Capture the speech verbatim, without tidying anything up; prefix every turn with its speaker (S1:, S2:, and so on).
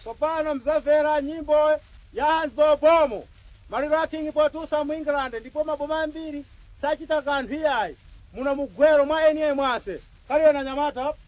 S1: Popano mzamvera nyimbo ya Hans Bobomo maliro a King Potusa mu England ndipo maboma ambiri sachita kanthu iyayi muno mugwero mwa eniye mwase kaliyo na Nyamata.